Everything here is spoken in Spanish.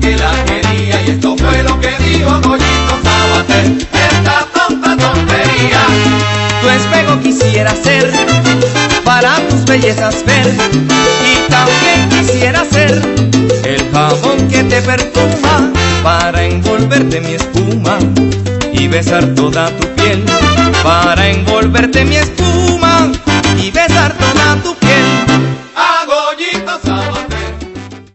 que la quería, y esto fue lo que dijo Goyito Sabater: esta tonta tontería. Tu espejo quisiera ser para tus bellezas ver, y también quisiera ser el jabón que te perfuma para envolverte mi espuma y besar toda tu piel, para envolverte mi espuma